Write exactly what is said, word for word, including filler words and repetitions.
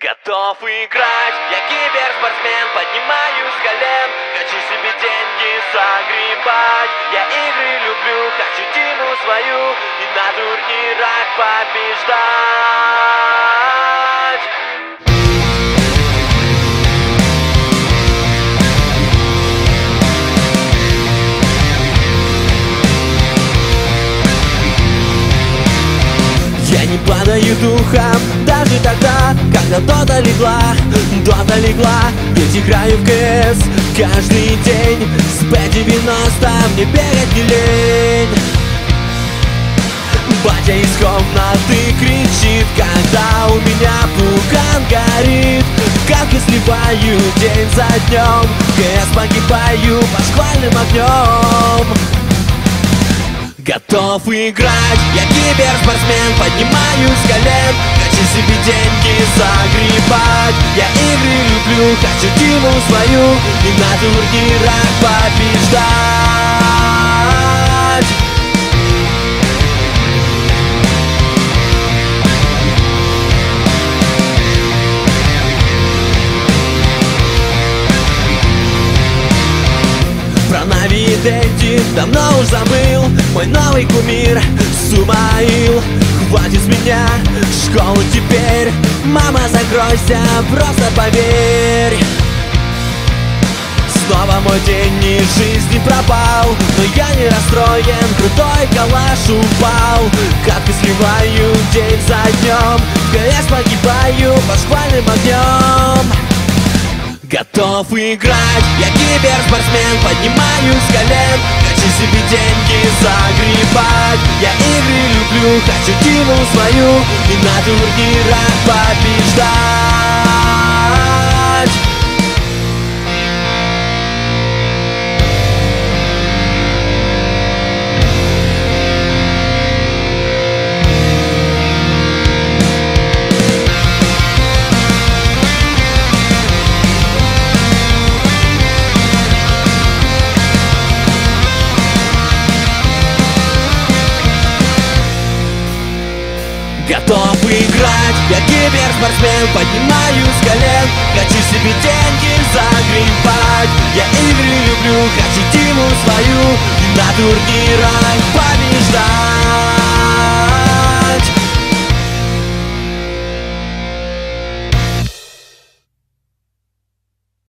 Готов играть, я киберспортсмен, поднимаюсь с колен, хочу себе деньги загребать. Я игры люблю, хочу тиму свою и на турнирах побеждать. Я не падаю духом даже тогда, когда дота легла, дота легла. Ведь играю в КС каждый день, с пэ девяносто мне бегать не лень. Батя из комнаты кричит, когда у меня пукан горит. Как я сливаю день за днем, в КС погибаю под шквальным огнем. Готов играть, я киберспортсмен, поднимаюсь с колен, хочу себе деньги загребать. Я игры люблю, хочу тиму свою и на турнирах побеждать. Про Нави Дэнди давно уж забыл, мой новый кумир Сумаил. Хватит с меня школу теперь, мама, закройся, просто поверь. Снова мой день из жизни пропал, но я не расстроен, крутой калаш упал. Катки сливаю день за днем, в КС погибаю под шквальным огнем. Готов играть, я киберспортсмен, поднимаюсь с колен, хочу себе деньги загребать. Я игры люблю, хочу тиму свою и на турнирах побеждать. Готов играть, я киберспортсмен, поднимаюсь с колен, хочу себе деньги загребать. Я игры люблю, хочу тиму свою и на турнирах